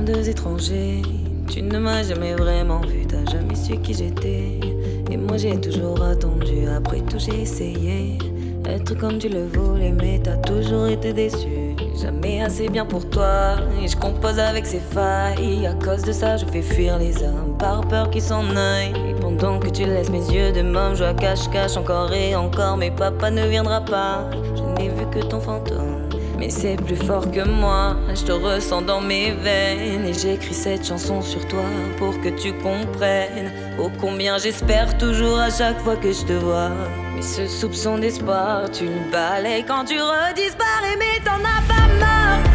comme deux étrangers. Tu ne m'as jamais vraiment vu, t'as jamais su qui j'étais. Et moi j'ai toujours attendu, après tout j'ai essayé. Être comme tu le voulais, mais t'as toujours été déçu. Jamais assez bien pour toi, et je compose avec ces failles. À cause de ça, je fais fuir les hommes, par peur qu'ils s'en aillent. Pendant que tu laisses mes yeux de môme jouer à cache-cache encore et encore. Mais papa ne viendra pas, je n'ai vu que ton fantôme. Mais c'est plus fort que moi, je te ressens dans mes veines. Et j'écris cette chanson sur toi pour que tu comprennes oh combien j'espère toujours à chaque fois que je te vois. Mais ce soupçon d'espoir, tu le balayes quand tu redisparais. Mais t'en as pas marre